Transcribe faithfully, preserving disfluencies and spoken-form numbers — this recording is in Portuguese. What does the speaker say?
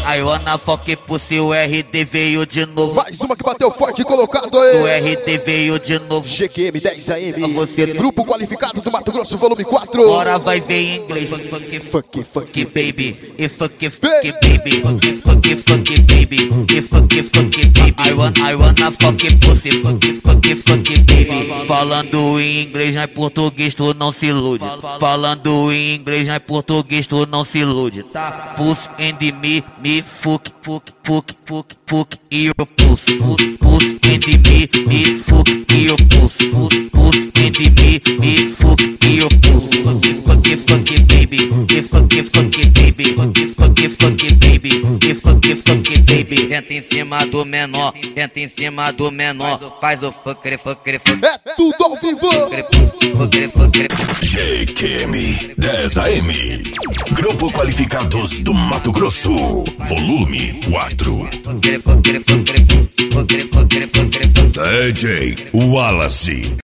I wanna fuck pussy, o R D veio de novo. Mais uma que bateu forte colocado aí. O R D veio de novo. G Q M dez A M. Você... Grupo Qualificados do Mato Grosso, volume quatro. Agora vai ver em inglês. Fuck, Fuck, fuck, baby. E fuck, fuck, baby. Fuck, fuck, fuck, baby. E fuck, fuck, baby. I wanna, I wanna fuck pussy. Fuck, fuck, fuck, baby. Falando em inglês, não é português, tu não se ilude. Falando em inglês, não é português, tu não se ilude, tá? Puss and me, me fuck, fuck, fuck, fuck, fuck your puss. Puss and me, me fuck your puss. Puss and me, me fuck your puss. Fuck, fuck, fuck, baby. E fuck, fuck, baby. Fuck, fuck, fuck, baby. E fuck, fuck, baby. Senta em cima do menor, senta em cima do menor. Faz o fucker, fucker, fucker. É tudo ao vivo. Fucker, fucker. G Q M dez A M. Grupo Qualificados do Mato Grosso, volume quatro. Fucker, fucker, fucker, fucker, fucker, fucker, fucker. D J Wallace.